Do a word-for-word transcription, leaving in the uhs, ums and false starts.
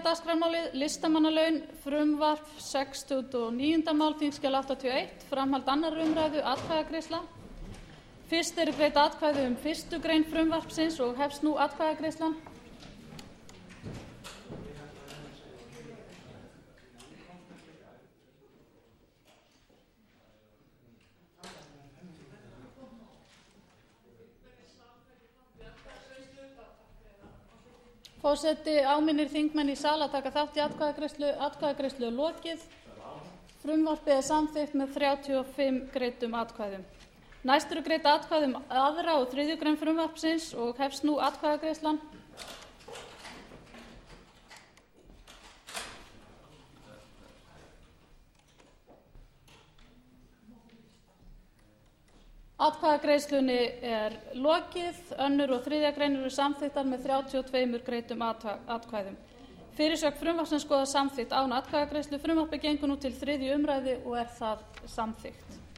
dagskrármálið listamannalaun, frumvarp sextugustu og níunda mál, þingskjal áttatíu og eitt, framhald annarrar umræðu, atkvæðagreiðsla. Fyrst eru greidd atkvæði um fyrstu grein frumvarpsins og hefst nú atkvæðagreiðslan. Forseti áminnir þingmenn í sal að taka þátt í atkvæðagreiðslu. Atkvæðagreiðslu er lokið. Frumvarpið er samþykkt með þrjátíu og fimm greiddum atkvæðum. Næst eru greidd atkvæði um aðra og þriðju grein frumvarpsins og hefst nú atkvæðagreiðslan. Atkvæðagreiðslunni er lokið. Önnur og þriðja grein eru samþykktar með þrjátíu og tveimur greiddum atkvæðum. Fyrirsögn frumvarpsins skoðast samþykkt án atkvæðagreiðslu. Frumvarpið gengur nú til þriðju umræðu og er það samþykkt.